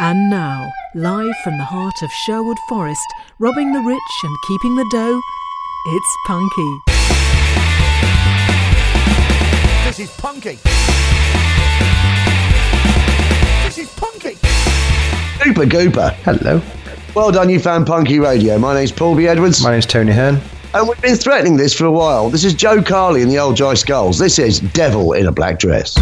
And now, live from the heart of Sherwood Forest, robbing the rich and keeping the dough, it's Punky. This is Punky. This is Punky. Gooper. Hello. Well done, you found Punky Radio. My name's Paul B. Edwards. My name's Tony Hearn. And we've been threatening this for a while. This is Joe Carley and the Old Dry Skulls. This is Devil in a Black Dress.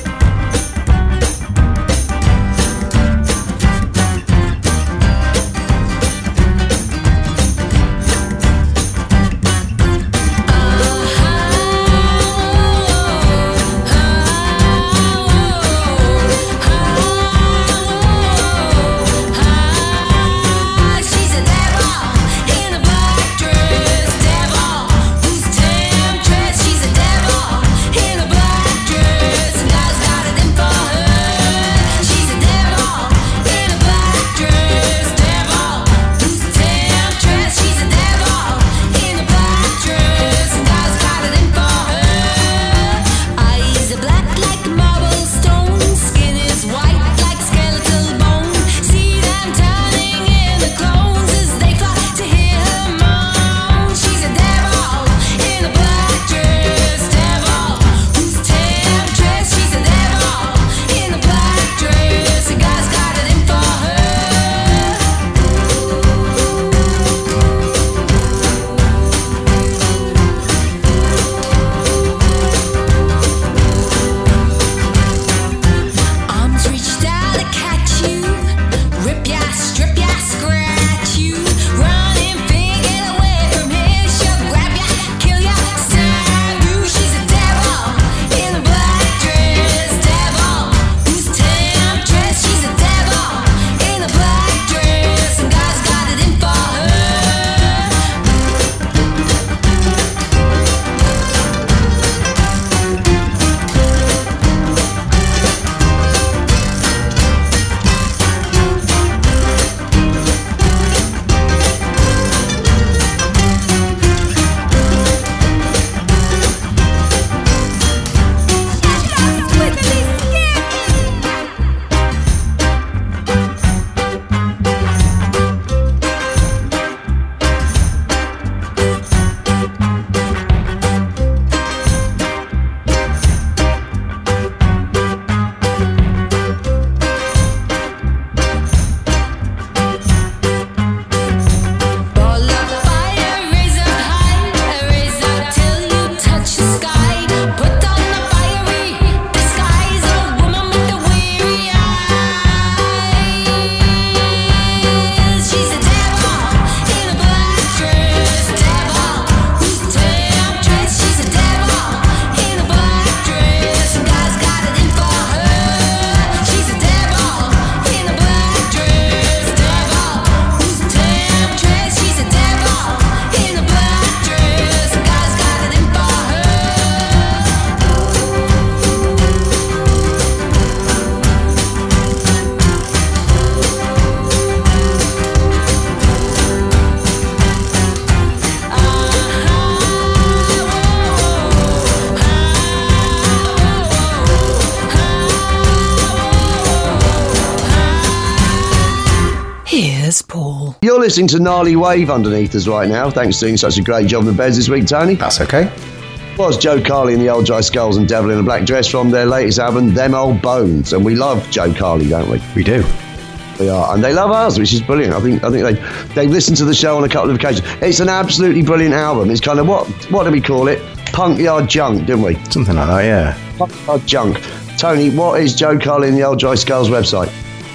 Paul. You're listening to Gnarly Wave underneath us right now. Thanks for doing such a great job in the beds this week, Tony. That's okay. Was Joe Carley and the Old Dry Skulls and Devil in a Black Dress from their latest album, Them Old Bones. And we love Joe Carley, don't we? We do. We are. And they love us, which is brilliant. I think they've listened to the show on a couple of occasions. It's an absolutely brilliant album. It's kind of, what do we call it? Punk Yard Junk, didn't we? Something like that, yeah. Punk Yard Junk. Tony, what is Joe Carley and the Old Dry Skulls website?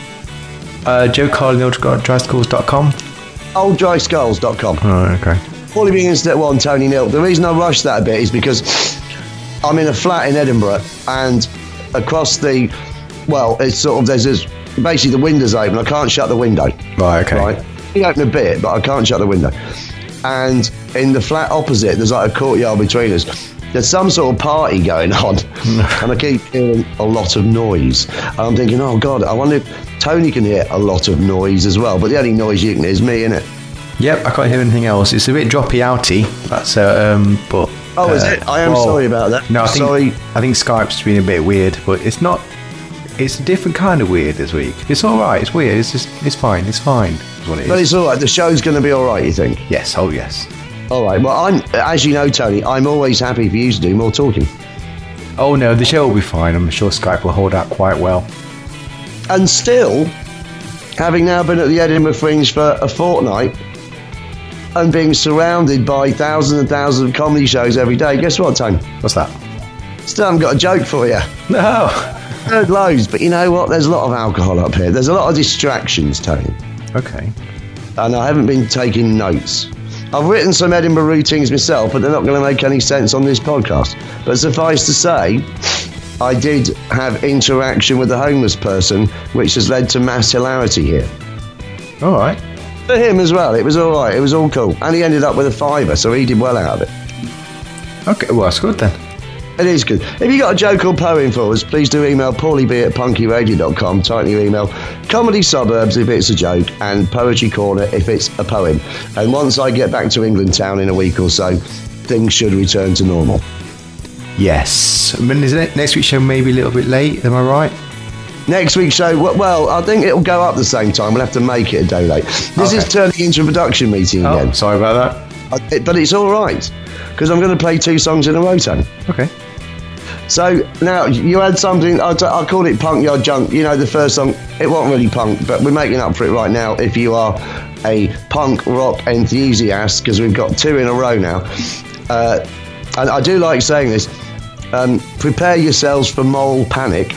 Joe Carley and the OldDrySkulls.com. OldDrySkulls.com. Oh, okay. Paulie being in step one, Tony nil. The reason I rushed that a bit is because I'm in a flat in Edinburgh, and across the, it's sort of, there's this, basically the window's open. I can't shut the window. Right, okay. Right? You open a bit, but I can't shut the window. And in the flat opposite, there's like a courtyard between us. There's some sort of party going on, and I keep hearing a lot of noise. And I'm thinking, oh God, I wonder if Tony can hear a lot of noise as well. But the only noise you can hear is me, innit? Yep, I can't hear anything else. It's a bit droppy outy. That's but. Oh, is it? I am sorry about that. No, I think Skype's been a bit weird, but it's not. It's a different kind of weird this week. It's all right. It's weird. It's fine. It's fine. Is what it is. But it's all right. The show's going to be all right, you think? Yes. Oh, yes. All right. Well, as you know, Tony, I'm always happy for you to do more talking. Oh, no. The show will be fine. I'm sure Skype will hold out quite well. And still, having now been at the Edinburgh Fringe for a fortnight and being surrounded by thousands and thousands of comedy shows every day, guess what, Tony? What's that? Still haven't got a joke for you. No. Heard loads, but you know what? There's a lot of alcohol up here. There's a lot of distractions, Tony. Okay. And I haven't been taking notes. I've written some Edinburgh routines myself, but they're not going to make any sense on this podcast. But suffice to say, I did have interaction with a homeless person, which has led to mass hilarity here. All right. For him as well, it was all right. It was all cool. And he ended up with a $5, so he did well out of it. Okay, well, that's good then. It is good. If you got a joke or poem for us, please do email paulieb@punkyradio.com. Type in your email, Comedy Suburbs if it's a joke, and Poetry Corner if it's a poem. And once I get back to England town in a week or so, things should return to normal. Yes. I mean, isn't it? Next week's show maybe a little bit late, am I right? Next week's show, well, I think it'll go up the same time. We'll have to make it a day late. This is turning into a production meeting again. Sorry about that. But it's all right, because I'm going to play 2 songs in a row, Tony. Okay. So now you had something, I called it Punk Yard Junk. You know, the first song, it wasn't really punk, but we're making up for it right now if you are a punk rock enthusiast, because we've got 2 in a row now. And I do like saying this, prepare yourselves for moral panic.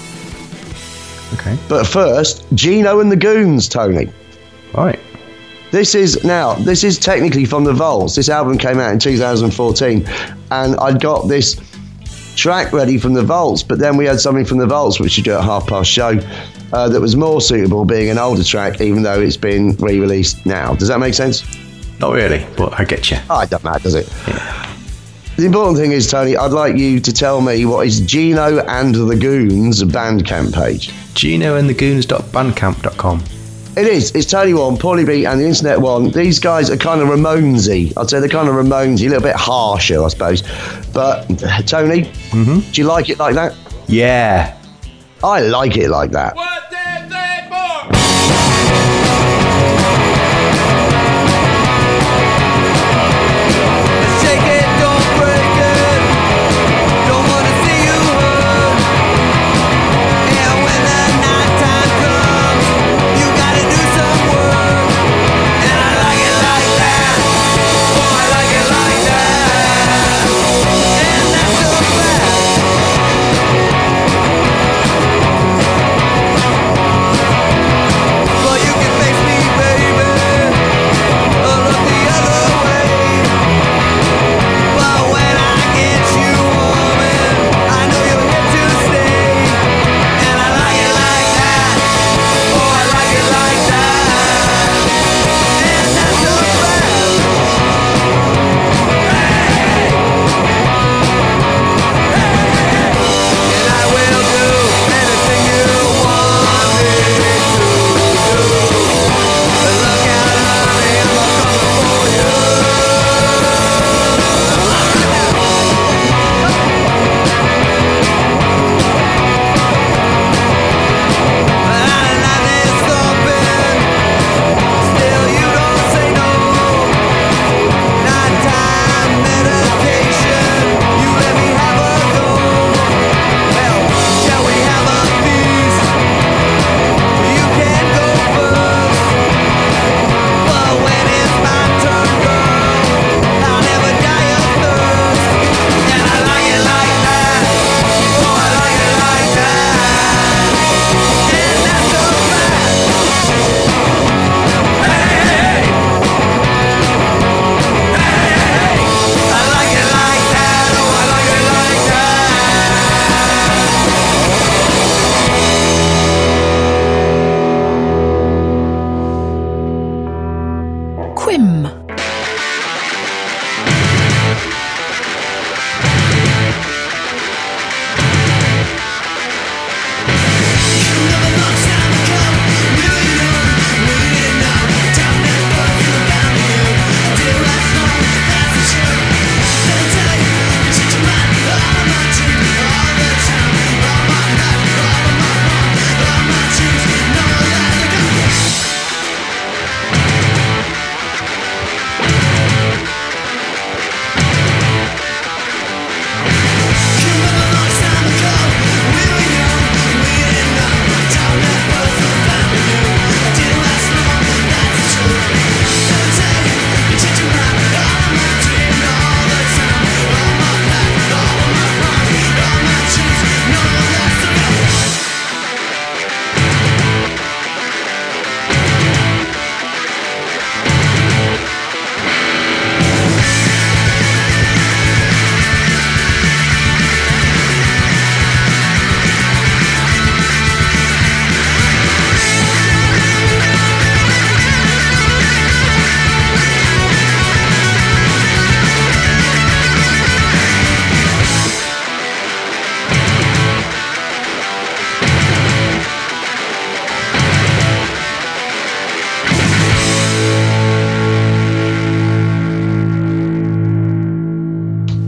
Okay. But first, Gino and the Goons, Tony. Right. This is technically from the Vaults. This album came out in 2014, and I'd got this track ready from the Vaults, but then we had something from the Vaults which you do at half-past show that was more suitable, being an older track, even though it's been re-released now. Does that make sense? Not really, but I get you. Oh, it doesn't matter, does it? Yeah. The important thing is, Tony, I'd like you to tell me what is Gino and the Goons Bandcamp page. GinoandTheGoons.bandcamp.com. It is. It's Tony One, Paulie B, and the Internet One. These guys are kind of Ramonesy. I'd say they're kind of Ramonesy, a little bit harsher, I suppose. But, Tony, do you like it like that? Yeah. I like it like that. 1, 2, 3, 4. Shake it, don't break it. Don't wanna see you hurt. And when the night time comes, you gotta do some work. And I like it like that. Oh, I like it like that. And that's a fact.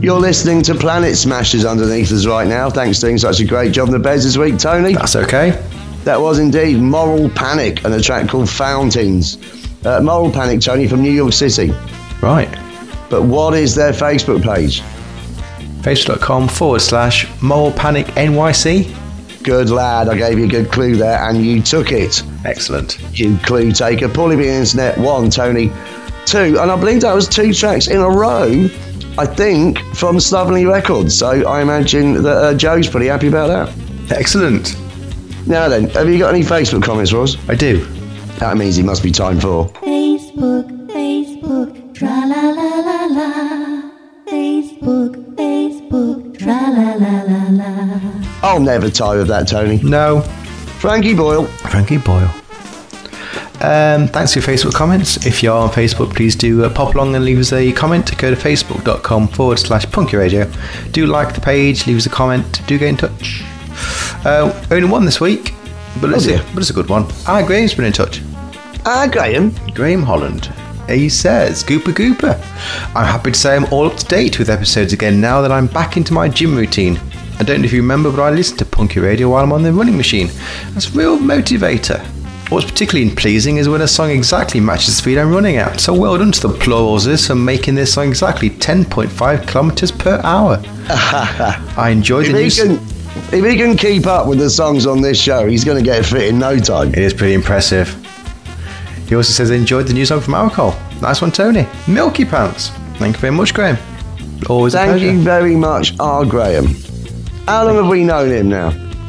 You're listening to Planet Smashers underneath us right now. Thanks for doing such a great job in the beds this week, Tony. That's okay. That was indeed Moral Panic and a track called Fountains. Moral Panic, Tony, from New York City. Right. But what is their Facebook page? Facebook.com/Moral Panic NYC. Good lad, I gave you a good clue there and you took it. Excellent. You clue taker. Paulie B Internet 1, Tony 2. And I believe that was 2 tracks in a row, I think, from Slovenly Records. So I imagine that Joe's pretty happy about that. Excellent. Now then, have you got any Facebook comments for us? I do. That means it must be time for... Facebook, tra la la la la. Facebook, tra la la la la. I'll never tire of that, Tony. No. Frankie Boyle. Frankie Boyle. Thanks for your Facebook comments. If you are on Facebook, please do pop along and leave us a comment. Go to facebook.com/Punky Radio. Do like the page, leave us a comment, do get in touch. Only one this week, but it's a good one. Graham's been in touch. Graham? Graham Holland. He says, Gooper Gooper. I'm happy to say I'm all up to date with episodes again now that I'm back into my gym routine. I don't know if you remember, but I listen to Punky Radio while I'm on the running machine. That's a real motivator. What's particularly pleasing is when a song exactly matches the speed I'm running at. So well done to the Plauses for making this song exactly 10.5 kilometers per hour. I enjoyed the news. If he can keep up with the songs on this show, he's going to get fit in no time. It is pretty impressive. He also says he enjoyed the new song from Alcohol. Nice one, Tony. Milky Pants. Thank you very much, Graham. Always a pleasure. Thank you very much, Graham. How long have we known him now?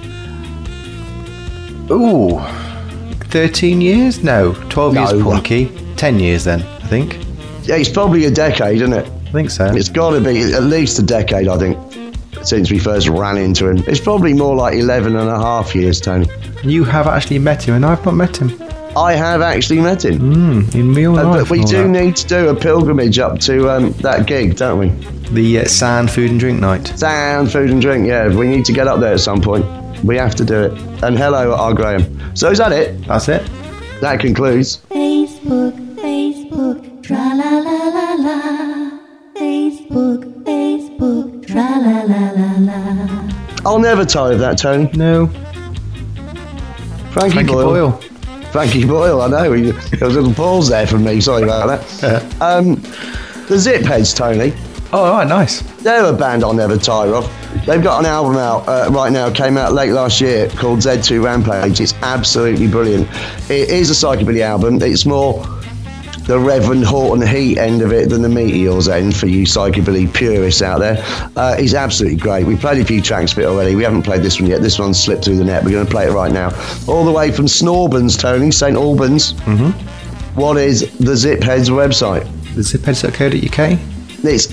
Ooh, 13 years? No, 12 years Punky. 10 years then, I think. Yeah, it's probably a decade, isn't it? I think so. It's got to be at least a decade, I think, since we first ran into him. It's probably more like 11 and a half years, Tony. You have actually met him and I've not met him. I have actually met him. In real life. But we do need to do a pilgrimage up to that gig, don't we? The Sand Food and Drink Night. Sand Food and Drink, yeah. We need to get up there at some point. We have to do it. And hello, Graham. So is that it? That's it. That concludes. Facebook, tra la la la la. Facebook, tra la la la la. I'll never tire of that, Tony. No. Frankie Boyle. Frankie Boyle, I know. There was a little pause there from me. Sorry about that. The Zipheads, Tony. Oh, right, nice. They're a band I'll never tire of. They've got an album out right now. It came out late last year called Z2 Rampage. It's absolutely brilliant. It is a psychobilly album. It's more the Reverend Horton Heat end of it than the Meteors end for you psychobilly purists out there. It's absolutely great. We played a few tracks of it already. We haven't played this one yet. This one's slipped through the net. We're going to play it right now. All the way from Snorbans, Tony, St Albans. Mm-hmm. What is the Zipheads website? The Zipheads.co.uk? It's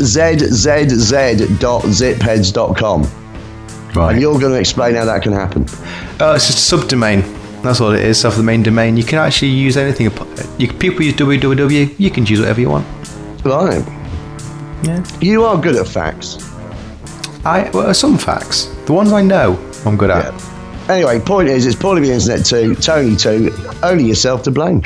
zzz.zipheads.com. Right. And you're going to explain how that can happen. It's just a subdomain. That's all it is, off the main domain. You can actually use anything. People use www. You can use whatever you want. Right. Yeah. You are good at facts. Well, some facts. The ones I know, I'm good at. Yeah. Anyway, point is, it's Paulie the Internet 2, Tony 2, only yourself to blame.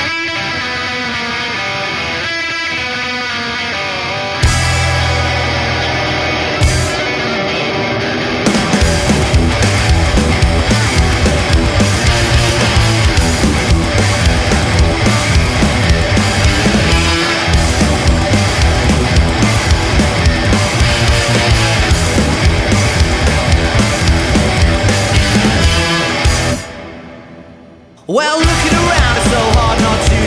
Well, looking around, it's so hard not to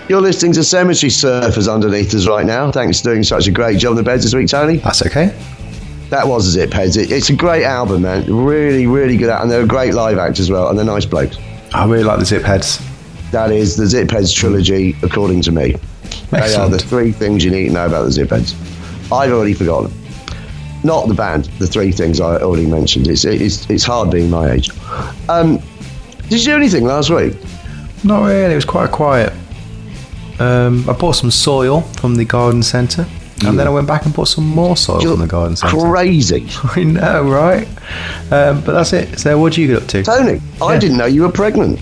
You're listening to Cemetery Surfers underneath us right now. Thanks for doing such a great job on the beds this week, Tony. That's okay. That was the Zipheads. It's a great album, man. Really, really good. And they're a great live act as well. And they're nice blokes. I really like the Zipheads. That is the Zipheads trilogy, according to me. They are the 3 things you need to know about the Zipheads. I've already forgotten them. Not the band, the 3 things I already mentioned. It's hard being my age. Did you do anything last week? Not really, it was quite quiet. I bought some soil from the garden centre, and then I went back and bought some more soil from the garden centre. Crazy. I know, right? But that's it. So what did you get up to? Tony, I didn't know you were pregnant.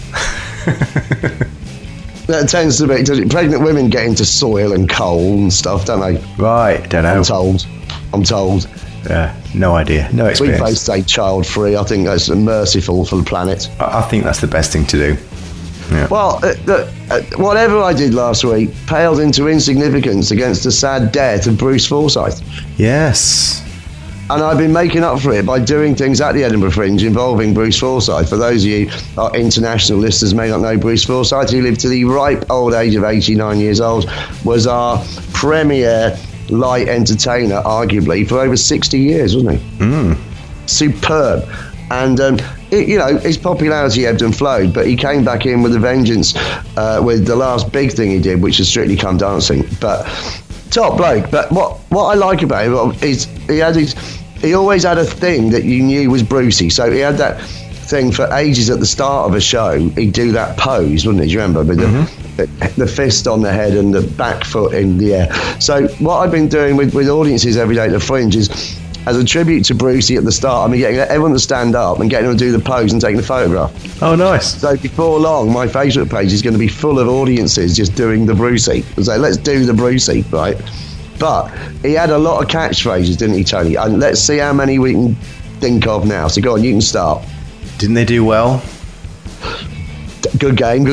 That tends to be... Pregnant women get into soil and coal and stuff, don't they? Right, don't know. I'm told. Yeah, no idea. No experience. We both stay child-free. I think that's merciful for the planet. I think that's the best thing to do. Yeah. Well, whatever I did last week paled into insignificance against the sad death of Bruce Forsyth. Yes. And I've been making up for it by doing things at the Edinburgh Fringe involving Bruce Forsyth. For those of you our international listeners may not know Bruce Forsyth, who lived to the ripe old age of 89 years old, was our premier light entertainer, arguably, for over 60 years, wasn't he? Superb. And, his popularity ebbed and flowed, but he came back in with a vengeance with the last big thing he did, which was Strictly Come Dancing. But top bloke. But what I like about him is he always had a thing that you knew was Brucey. So he had that thing for ages at the start of a show. He'd do that pose, wouldn't he? Do you remember? With the fist on the head and the back foot in the air. So what I've been doing with audiences every day at the Fringe is, as a tribute to Brucey at the start, I'm getting everyone to stand up and getting them to do the pose and taking the photograph. Oh, nice. So before long, my Facebook page is going to be full of audiences just doing the Brucey. So let's do the Brucey, right? But he had a lot of catchphrases, didn't he, Tony? And let's see how many we can think of now. So go on, you can start. Didn't they do well? Good game.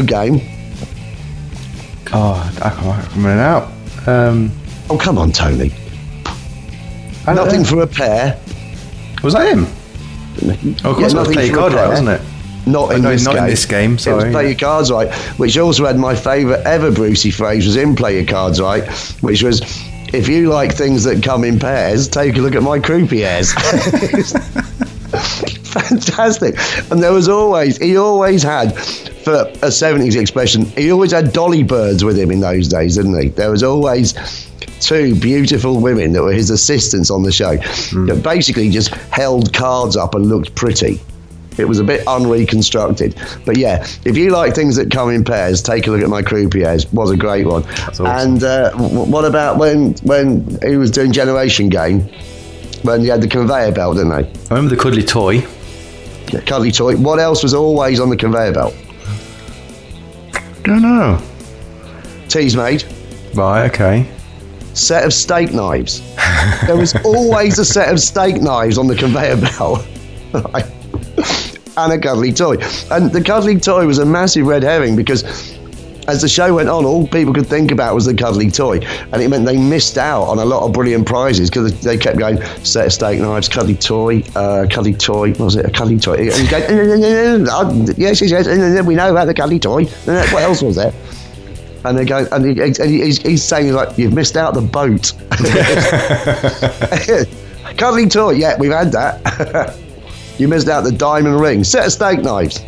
Oh, I'm running out. Oh, come on, Tony. Nothing for a pair. Was that him? Oh, of course, it was Play Your Card Right, wasn't it? Not in this game. Sorry. It was Play Your Cards Right, which also had my favourite ever Brucey phrase was in Play Your Cards Right, which was, if you like things that come in pairs, take a look at my croupiers. Fantastic. And he always had, for a 70s expression, he always had dolly birds with him in those days, didn't he? There was always 2 beautiful women that were his assistants on the show that basically just held cards up and looked pretty. It was a bit unreconstructed. But yeah, if you like things that come in pairs, take a look at my croupiers. Was a great one. That's awesome. And what about when he was doing Generation Game, when he had the conveyor belt, didn't they? I remember the Cuddly Toy. Yeah, Cuddly Toy. What else was always on the conveyor belt? Don't know. Teas made. Right, okay. Set of steak knives. There was always a set of steak knives on the conveyor belt. Right. And a cuddly toy. And the cuddly toy was a massive red herring because as the show went on, all people could think about was the cuddly toy. And it meant they missed out on a lot of brilliant prizes because they kept going, set of steak knives, cuddly toy, what was it? A cuddly toy. And you go, yes, we know about the cuddly toy. What else was there? And they go, and he's saying, like, you've missed out the boat. Cuddly toy, yeah, we've had that. You missed out the diamond ring. Set of steak knives.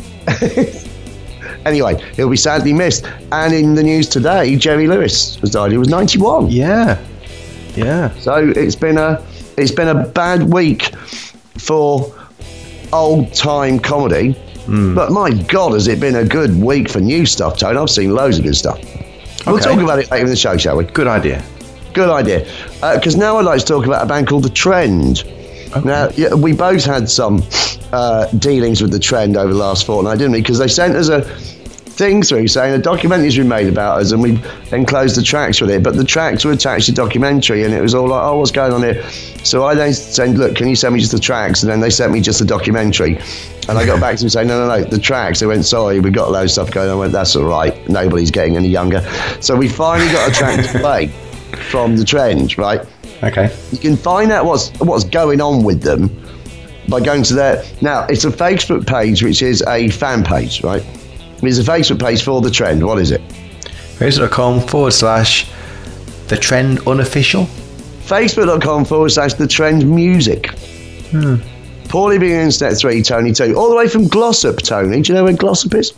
Anyway, he'll be sadly missed. And in the news today, Jerry Lewis has died. He was 91. Yeah. So it's been a bad week for old time comedy. But my God, has it been a good week for new stuff, Tony. I've seen loads of good stuff. We'll talk about it later in the show, shall we? Good idea. Because now I'd like to talk about a band called The Trend. Okay. Now, we both had some dealings with The Trend over the last fortnight, didn't we? Because they sent us a thing through saying a documentary's been made about us and we enclosed the tracks with it, but the tracks were attached to the documentary and it was all like, oh, what's going on here? So I then said, look, can you send me just the tracks? And then they sent me just the documentary. And I got back to them saying, no, the tracks. They went, sorry, we've got a load of stuff going on. I went, that's all right. Nobody's getting any younger. So we finally got a track to play from The Trend, right? Okay. You can find out what's going on with them by going to their... Now, it's a Facebook page, which is a fan page, right? It's a Facebook page for The Trend. What is it? Facebook.com/The Trend Unofficial. Facebook.com/The Trend Music. Paulie being Internet 3, Tony 2. All the way from Glossop, Tony. Do you know where Glossop is?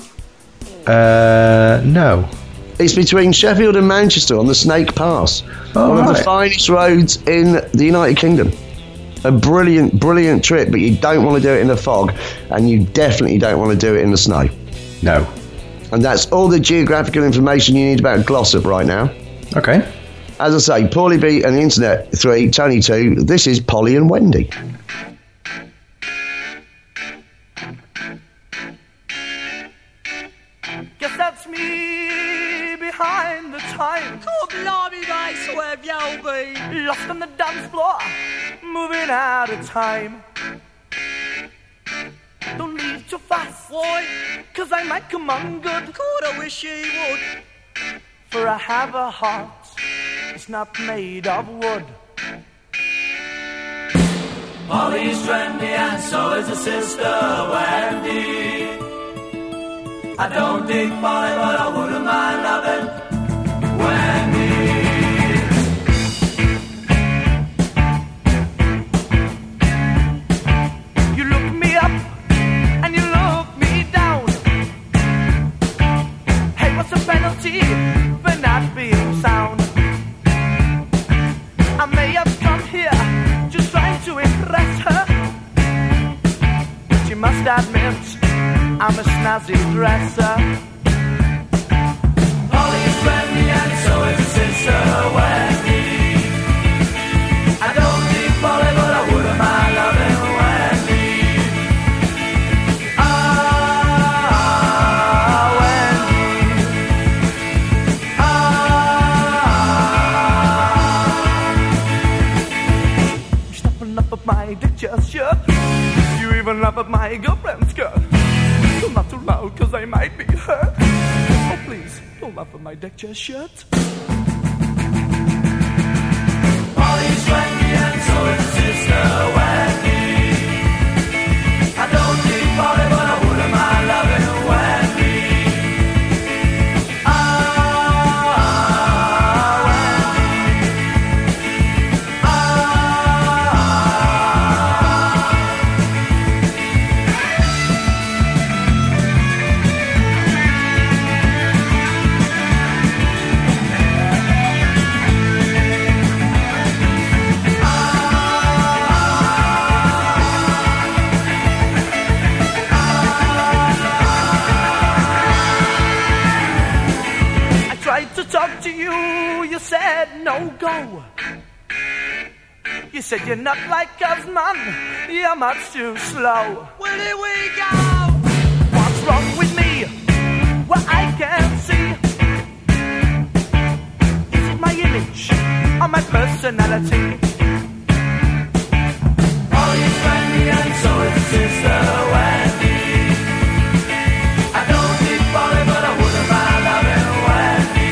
No. It's between Sheffield and Manchester on the Snake Pass. One of the finest roads in the United Kingdom. A brilliant, brilliant trip, but you don't want to do it in the fog, and you definitely don't want to do it in the snow. No. And that's all the geographical information you need about Glossop right now. Okay. As I say, Paulie B and the Internet 3, Tony 2, this is Polly and Wendy. Guess that's me behind the time. Oh, blimey, mate, where have you been? Lost on the dance floor, moving out of time. Don't leave too fast, boy, 'cause I might come ungod. God, I wish he would. For I have a heart, it's not made of wood. Polly's trendy and so is her sister Wendy. I don't dig Polly, but I wouldn't mind loving Wendy. You look me up and you look me down. Hey, what's the penalty for not being sound? I may have come here just trying to impress her, but you must admit I'm a snazzy dresser. Polly's friendly and so is her sister Wendy. I don't need Polly, but I wouldn't mind loving Wendy. Ah, Wendy. Ah. You snapping up at my dick just shirt. You even laugh at my girlfriend's skirt. Not too loud, 'cause I might be hurt. Oh, please, don't laugh at my deck chair shirt. Polly's friendly and so is her sister Wendy. I don't need Polly, but I wouldn't mind loving Wendy. Ah, Wendy. Ah. Talk to you, you said no go. You said you're not like us, man, you're much too slow. Well, here we go. What's wrong with me? Well, I can't see. Is it my image or my personality? Polly's friendly and so is her sister Wendy. I don't need Polly, but I wouldn't mind loving Wendy.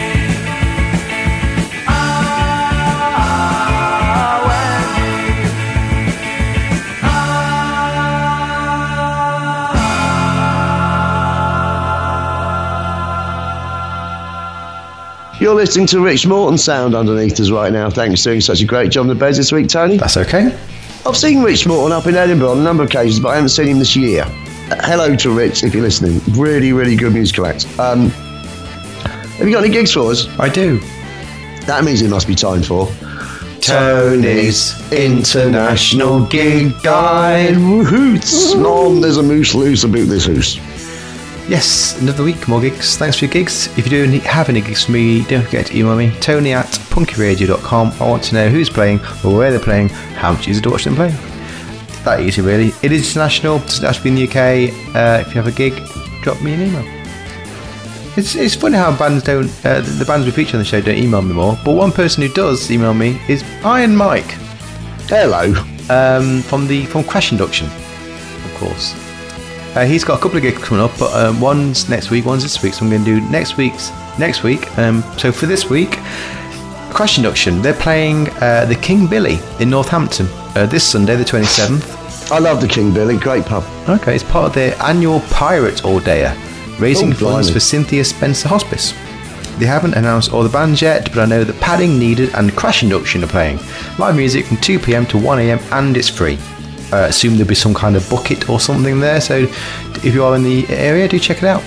You're listening to Rich Morton's sound underneath us right now. Thanks for doing such a great job on the beds this week, Tony. That's okay. I've seen Rich Morton up in Edinburgh on a number of occasions, but I haven't seen him this year. Hello to Rich, if you're listening. Really, really good musical act. Have you got any gigs for us? I do. That means it must be time for Tony's International Gig Guide. Hoots. Long there's a moose loose about this hoose. Yes, another week, more gigs. Thanks for your gigs. If you do have any gigs for me, don't forget to email me, tony@punkyradio.com. I want to know who's playing, or where they're playing, how much is it to watch them play. That easy, really. It is international, doesn't have to be in the UK. If you have a gig, drop me an email. It's funny how bands don't, the bands we feature on the show don't email me more, but one person who does email me is Iron Mike. Hello. From Crash Induction, of course. He's got a couple of gigs coming up, but one's next week, one's this week, so I'm going to do next week. So for this week, Crash Induction, they're playing the King Billy in Northampton this Sunday, the 27th. I love the King Billy, great pub. Okay, it's part of their annual Pirate All Dayer, raising funds blimey. for Cynthia Spencer Hospice. They haven't announced all the bands yet, but I know that Padding, Needed and Crash Induction are playing. Live music from 2 PM to 1 AM and it's free. I assume there'll be some kind of bucket or something there, so if you are in the area, do check it out.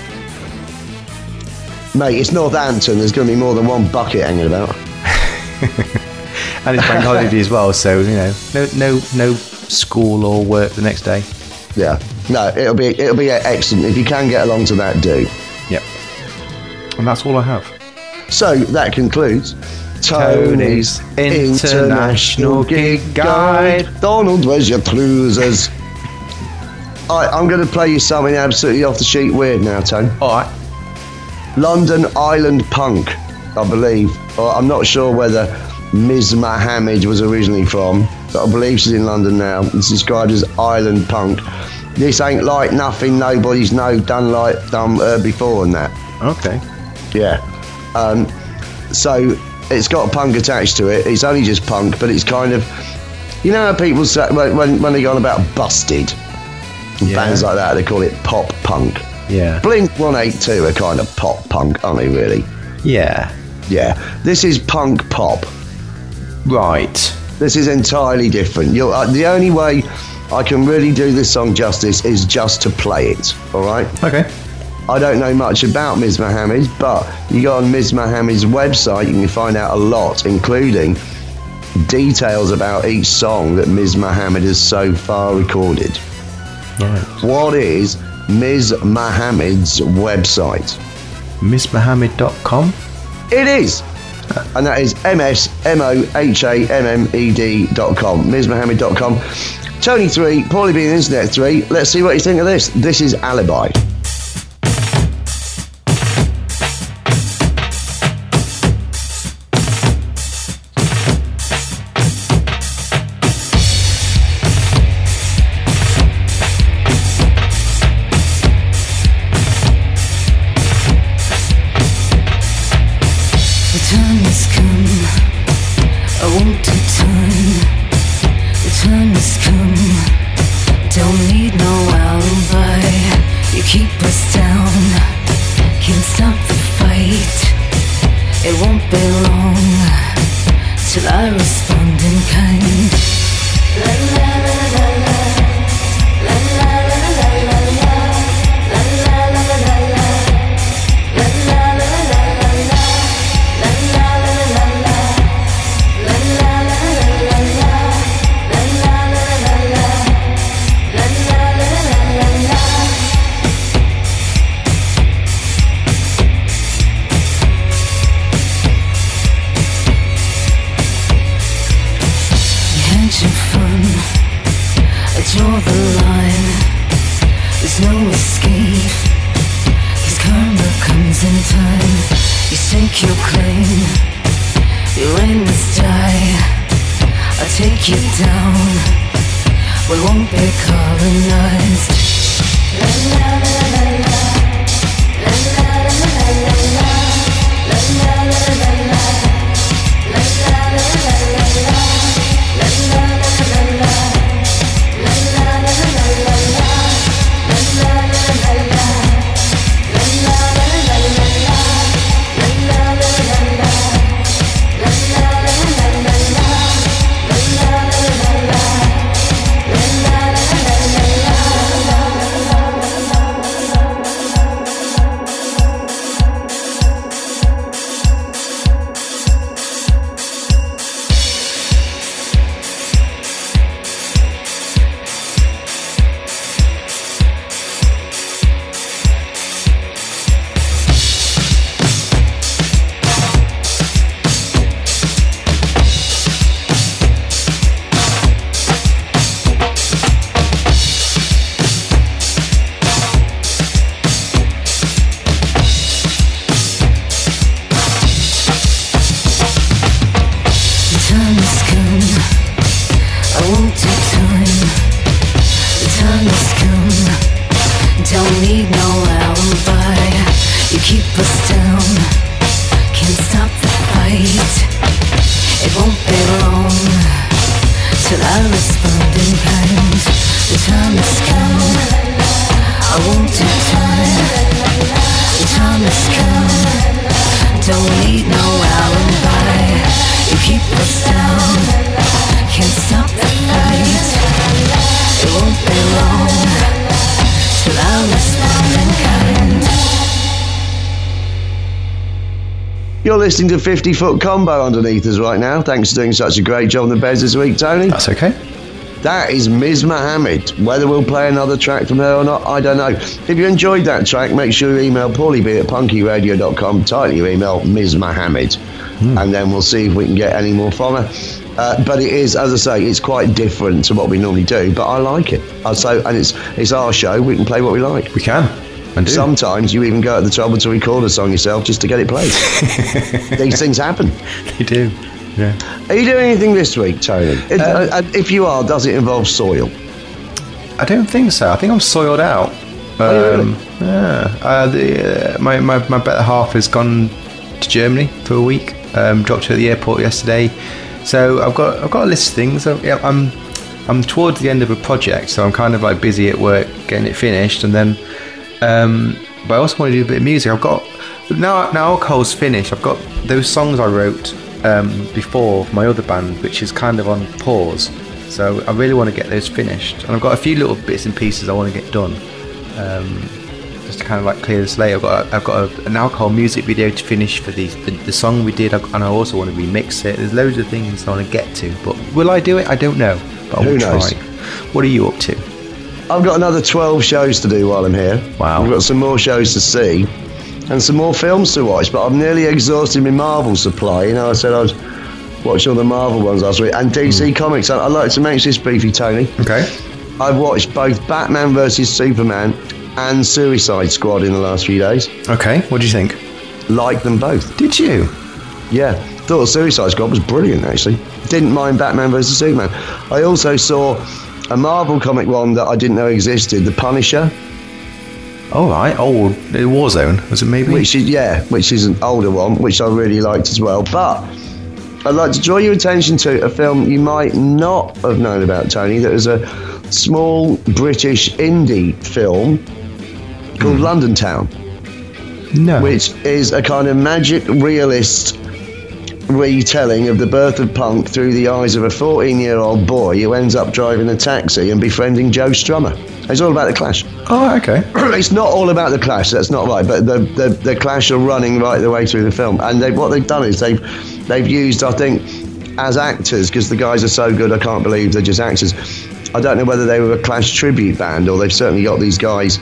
Mate, it's Northampton. There's going to be more than one bucket hanging about. And it's bank holiday as well, so you know, no school or work the next day. Yeah. No, it'll be excellent. If you can get along to that, do. Yep. And that's all I have. So that concludes Tony's International Gig Guide. Donald, where's your cruisers? I'm going to play you something absolutely off the sheet weird now, Tone. Alright. London Island Punk, I believe. Or I'm not sure whether Ms. Mohammed was originally from, but I believe she's in London now. It's described as Island Punk. This ain't like nothing nobody's done before and that. Okay. Yeah. So it's got punk attached to it. It's only just punk, but it's kind of, you know how people say when they go on about Busted, bands like that, they call it pop punk. Yeah. Blink 182 are kind of pop punk, aren't they, really? Yeah. Yeah. This is punk pop. Right. This is entirely different. The only way I can really do this song justice is just to play it, all right? Okay. I don't know much about Ms. Mohammed, but you go on Ms. Mohammed's website, you can find out a lot, including details about each song that Ms. Mohammed has so far recorded. Right. What is Ms. Mohammed's website? MissMohammed.com? It is. And that is MSMOHAMMED.com. MsMohammed.com. Tony 3, Paulie being Internet 3. Let's see what you think of this. This is Alibi. Don't You're listening to 50-foot combo underneath us right now. Thanks for doing such a great job on the beds this week, Tony. That's okay. That is Ms. Mohammed. Whether we'll play another track from her or not, I don't know. If you enjoyed that track, make sure you email paulieb@punkyradio.com. Title your email, Ms. Mohammed. And then we'll see if we can get any more from her. But it is, as I say, it's quite different to what we normally do, but I like it. And it's our show, we can play what we like. We can. And do. Sometimes you even go at the trouble to record a song yourself just to get it played. These things happen. They do. Yeah. Are you doing anything this week, Tony? If you are, does it involve soil? I don't think so. I think I'm soiled out. Really? Yeah. My better half has gone to Germany for a week. Dropped her at the airport yesterday. So I've got a list of things. I'm towards the end of a project, so I'm kind of like busy at work getting it finished, and then. But I also want to do a bit of music. I've got now Alcohol's finished. I've got those songs I wrote before my other band, which is kind of on pause. So I really want to get those finished, and I've got a few little bits and pieces I want to get done, just to kind of like clear the slate. I've got an Alcohol music video to finish for the song we did, and I also want to remix it. There's loads of things I want to get to, but will I do it? I don't know, but I will try. What are you up to? I've got another 12 shows to do while I'm here. Wow. I've got some more shows to see and some more films to watch, but I've nearly exhausted my Marvel supply. You know, I said I was watching all the Marvel ones last week, and DC Comics. I'd like to mention this briefly, Tony. Okay. I've watched both Batman vs Superman and Suicide Squad in the last few days. Okay, what do you think? Like them both. Did you? Yeah, thought Suicide Squad was brilliant, actually. Didn't mind Batman vs Superman. I also saw a Marvel comic one that I didn't know existed, The Punisher. All right. Oh, Warzone, was it maybe? Which is an older one, which I really liked as well. But I'd like to draw your attention to a film you might not have known about, Tony. That was a small British indie film called London Town. No. Which is a kind of magic realist retelling of the birth of punk through the eyes of a 14-year-old boy who ends up driving a taxi and befriending Joe Strummer. It's all about the Clash. Oh, okay. It's not all about the Clash, that's not right, but the Clash are running right the way through the film, and what they've done is they've used, I think, as actors, because the guys are so good I can't believe they're just actors. I don't know whether they were a Clash tribute band, or they've certainly got these guys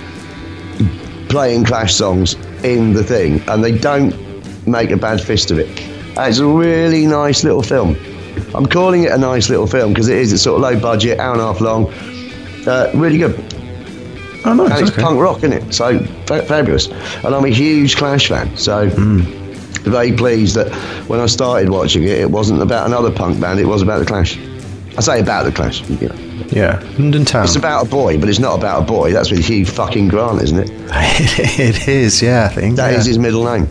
playing Clash songs in the thing, and they don't make a bad fist of it. It's a really nice little film. I'm calling it a nice little film because it is. It's sort of low budget, hour and a half long. Really good. Oh, nice. And it's okay. punk rock, isn't it? So fabulous. And I'm a huge Clash fan. So very pleased that when I started watching it, it wasn't about another punk band. It was about the Clash. I say about the Clash. You know. Yeah, London Town. It's about a boy, but it's not about a boy. That's with Hugh fucking Grant, isn't it? It is. Yeah, I think That is his middle name.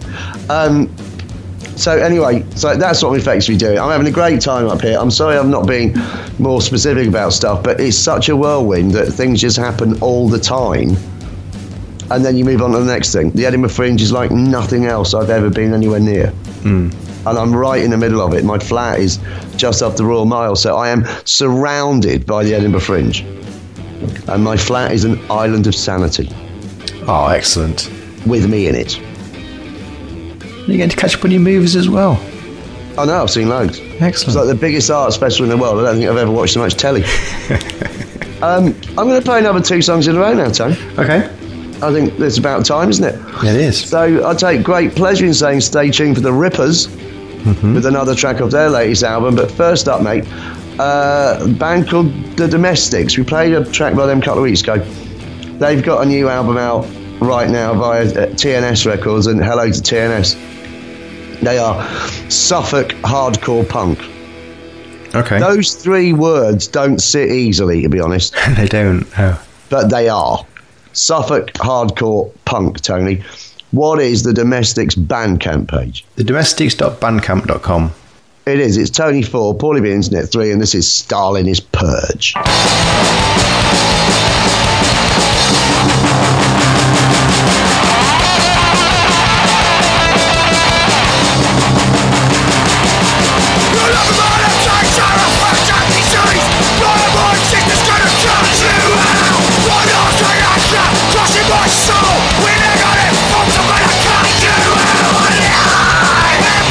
So anyway, so that's what I'm effectively doing. I'm having a great time up here. I'm sorry I'm not being more specific about stuff, but it's such a whirlwind that things just happen all the time. And then you move on to the next thing. The Edinburgh Fringe is like nothing else I've ever been anywhere near. And I'm right in the middle of it. My flat is just off the Royal Mile, so I am surrounded by the Edinburgh Fringe. And my flat is an island of sanity. Oh, excellent. With me in it. You're going to catch up on your movies as well. I know, I've seen loads. Excellent. It's like the biggest art special in the world. I don't think I've ever watched so much telly. I'm going to play another 2 songs in a row now, Tony. Okay. I think it's about time, isn't it? It is. So I take great pleasure in saying stay tuned for the Rippers with another track of their latest album. But first up, mate, a band called The Domestics. We played a track by them a couple of weeks ago. They've got a new album out right now via TNS Records, and hello to TNS. They are Suffolk hardcore punk. Okay. Those 3 words don't sit easily, to be honest. They don't. Oh. But they are. Suffolk hardcore punk, Tony. What is the Domestics Bandcamp page? TheDomestics.bandcamp.com. It is. It's Tony 4, Paulie B Internet 3, and this is Stalin is Purge. My soul, when I got it, folks, I'm gonna cut you out alive.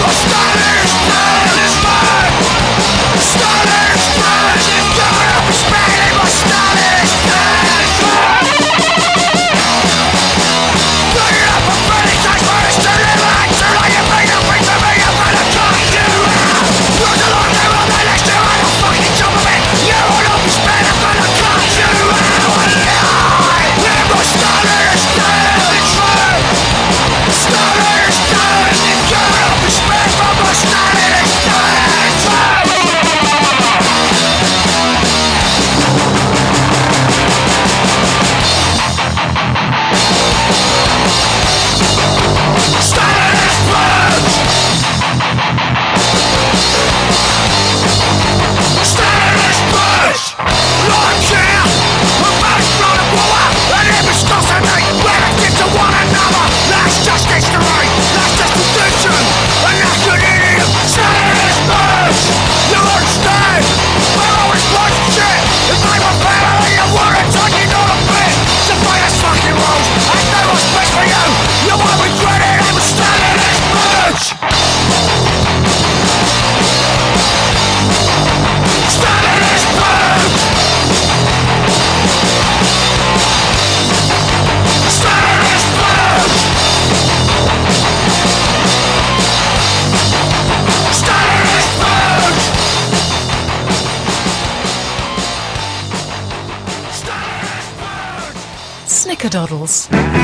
Snickerdoddles.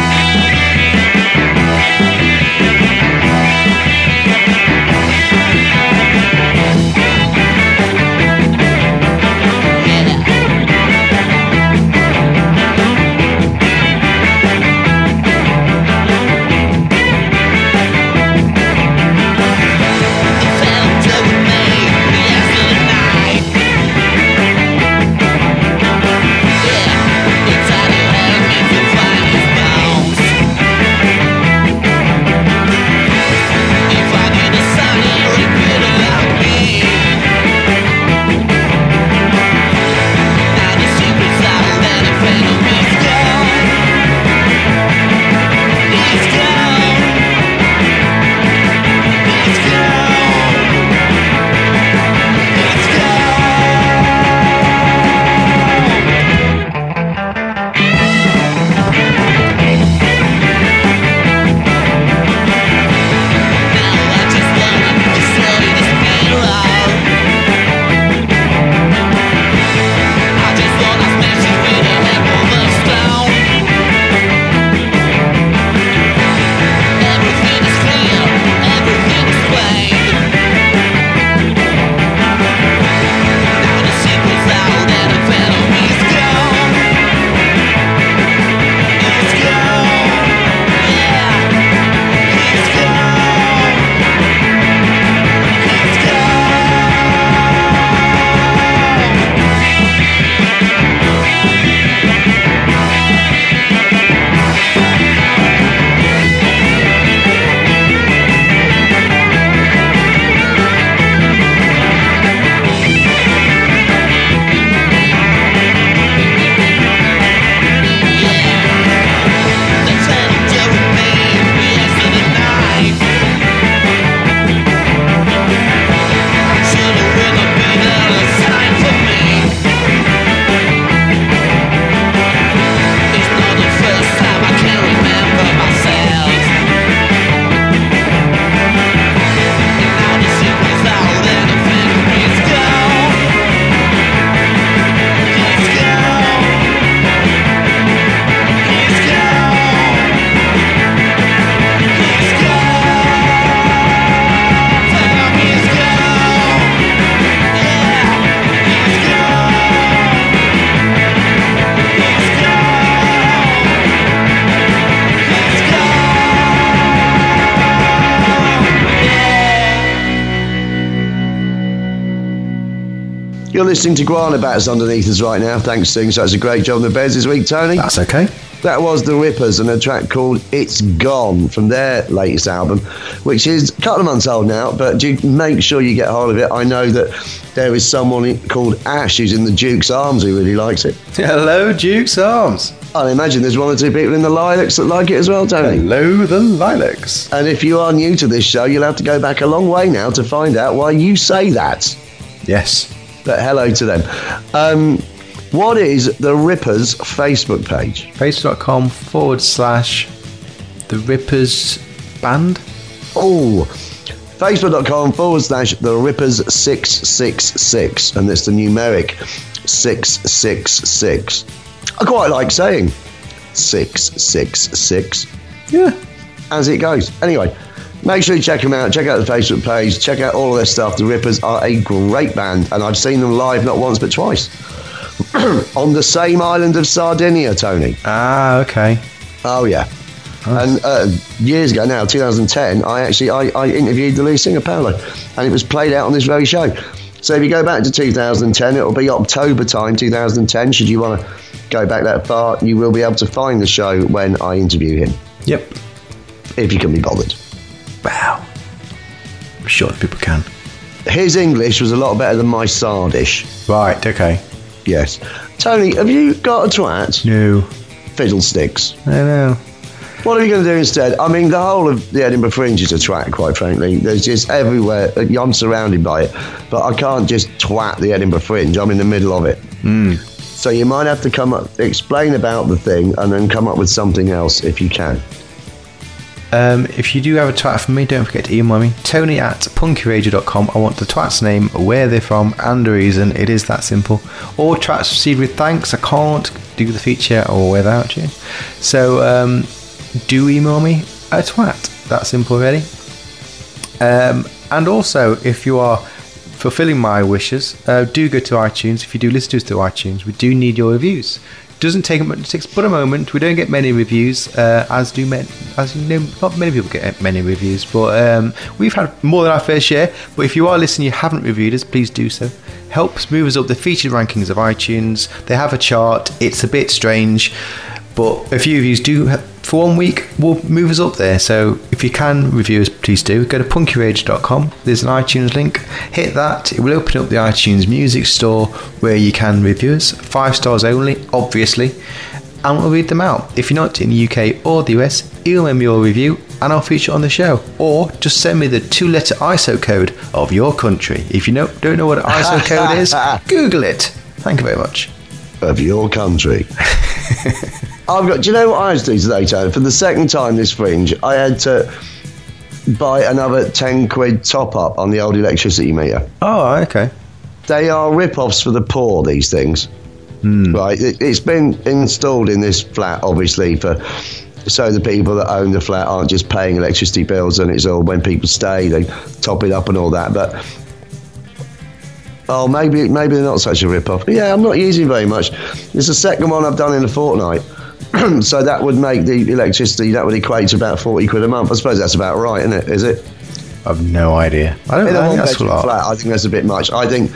You're listening to Guana Bats underneath us right now. Thanks, Sting. So that's a great job on the beds this week, Tony. That's okay. That was The Rippers and a track called It's Gone from their latest album, which is a couple of months old now, but do make sure you get hold of it. I know that there is someone called Ash who's in the Duke's Arms who really likes it. Hello, Duke's Arms. I imagine there's one or two people in the Lilacs that like it as well, Tony. Hello, the Lilacs. And if you are new to this show, you'll have to go back a long way now to find out why you say that. Yes. But hello to them. What is the Rippers Facebook page? Facebook.com/The Rippers Band. Oh, Facebook.com/The Rippers 666. And it's the numeric 666. I quite like saying 666. Yeah. As it goes. Anyway, make sure you check them out. Check out the Facebook page. Check out all of their stuff. The Rippers are a great band, and I've seen them live not once but twice. On the same island of Sardinia, Tony. Ah, okay. Oh, yeah. Nice. And years ago now, 2010, I interviewed the lead singer, Paolo, and it was played out on this very show. So if you go back to 2010, it'll be October time, 2010. Should you want to go back that far, you will be able to find the show when I interview him. Yep. If you can be bothered. Wow. I'm sure that people can. His English was a lot better than my Sardish. Right, okay. Yes. Tony, have you got a twat? No. Fiddlesticks. I know. What are you going to do instead? I mean, the whole of the Edinburgh Fringe is a twat, quite frankly. There's just everywhere. I'm surrounded by it. But I can't just twat the Edinburgh Fringe. I'm in the middle of it. So you might have to explain about the thing and then come up with something else if you can. If you do have a twat for me, don't forget to email me, tony@punkyradio.com. I want the twat's name, where they're from, and the reason. It is that simple. All twats received with thanks. I can't do the feature or without you. So do email me a twat. That simple, really. And also, if you are fulfilling my wishes, do go to iTunes. If you do listen to us through iTunes, we do need your reviews. Doesn't take much, it takes but a moment. We don't get many reviews, as you know, not many people get many reviews, but we've had more than our fair share. But if you are listening, you haven't reviewed us, please do so. Helps move us up the featured rankings of iTunes. They have a chart. It's a bit strange, but a few reviews do, for 1 week, will move us up there. So if you can review us, please do. Go to punkyradio.com. There's an iTunes link. Hit that. It will open up the iTunes music store where you can review us. 5 stars only, obviously. And we'll read them out. If you're not in the UK or the US, email me your review and I'll feature it on the show. Or just send me the 2-letter ISO code of your country. If you don't know what an ISO code is, Google it. Thank you very much. Of your country. Do you know what I had to do today, Tony? For the second time this fringe, I had to buy another 10 quid top up on the old electricity meter. Oh, okay. They are rip-offs for the poor, these things. Right? It's been installed in this flat, obviously, so the people that own the flat aren't just paying electricity bills, and it's all when people stay, they top it up and all that. But maybe they're not such a rip-off. Yeah, I'm not using very much. It's the second one I've done in a fortnight. So that would make the electricity, that would equate to about 40 quid a month. I suppose that's about right, isn't it? Is it? I've no idea. I don't think that's a lot. Flat, I think that's a bit much. I think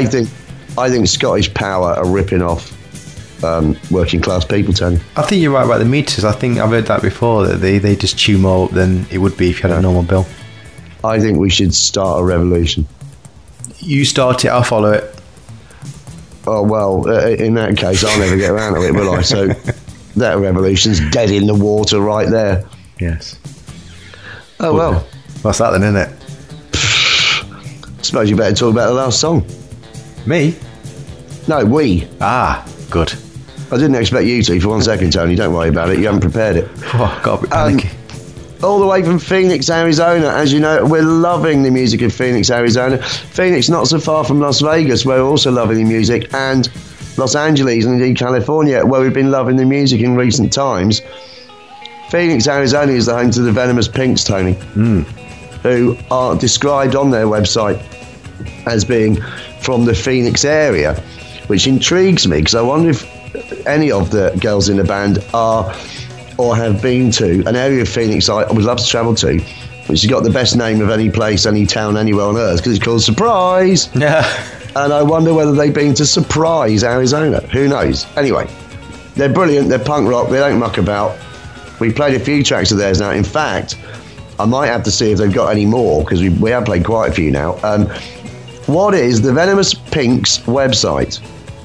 Scottish Power are ripping off working class people, Tony. I think you're right about the meters. I think I've heard that before, that they just chew more up than it would be if you had a normal bill. I think we should start a revolution. You start it, I'll follow it. Oh, well, in that case, I'll never get around to it, will I? So that revolution's dead in the water right there. Yes. Oh, well. What's that then, isn't it? Suppose you better talk about the last song. Me? No, we. Ah, good. I didn't expect you to for 1 second, Tony. Don't worry about it. You haven't prepared it. Oh, got a bit panicky. All the way from Phoenix, Arizona. As you know, we're loving the music of Phoenix, Arizona. Phoenix, not so far from Las Vegas, where we're also loving the music, and Los Angeles and indeed California, where we've been loving the music in recent times. Phoenix, Arizona is the home to the Venomous Pinks, Tony, who are described on their website as being from the Phoenix area, which intrigues me, because I wonder if any of the girls in the band are or have been to an area of Phoenix I would love to travel to, which has got the best name of any place, any town, anywhere on earth, because it's called Surprise. Yeah. And I wonder whether they've been to Surprise, Arizona. Who knows? Anyway, they're brilliant. They're punk rock. They don't muck about. We played a few tracks of theirs now. In fact, I might have to see if they've got any more, because we have played quite a few now. What is the Venomous Pinks website?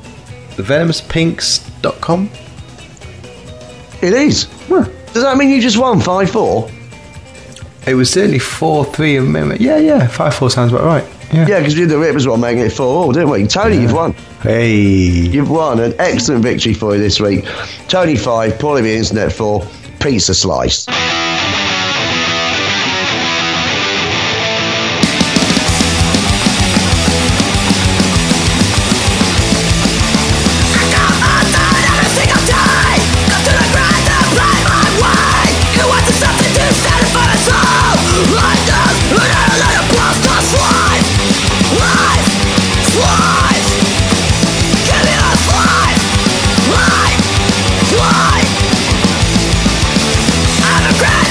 TheVenomousPinks.com? It is. Huh. Does that mean you just won 5-4? It was certainly 4-3 of memory. Yeah, 5-4 sounds about right. Yeah, because we did the Rippers one making it 4-4, didn't we? Tony, you've won. Hey. You've won an excellent victory for you this week. Tony 5, Paulie the Internet 4, Pizza Slice. I'm a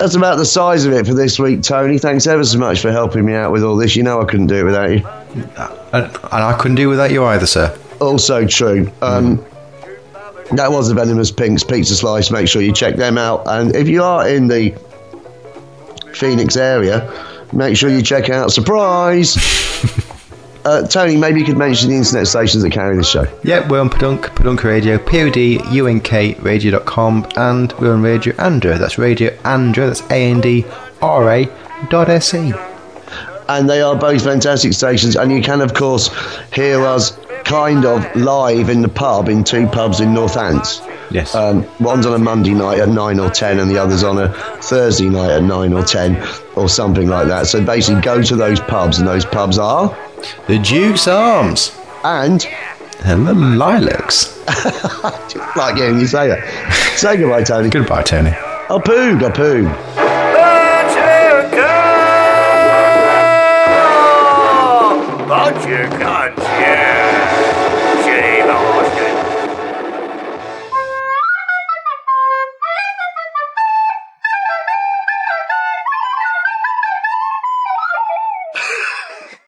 that's about the size of it for this week, Tony. Thanks ever so much for helping me out with all this. You know I couldn't do it without you. And I couldn't do without you either, sir. Also true. That was the Venomous Pinks Pizza Slice. Make sure you check them out. And if you are in the Phoenix area, make sure you check out Surprise. Tony, maybe you could mention the internet stations that carry this show. Yeah, we're on Podunk Radio, PODUNKradio.com, and we're on Radio Andra. That's Radio Andra, that's ANDRA.se. And they are both fantastic stations, and you can, of course, hear us kind of live in the pub, in two pubs in Northants. Yes. One's on a Monday night at 9 or 10, and the other's on a Thursday night at 9 or 10, or something like that. So basically go to those pubs, and those pubs are... The Duke's Arms. And the Lilacs. Just like hearing you say that. Say goodbye, Tony. Goodbye, Tony. I pooed. But you can't, yeah.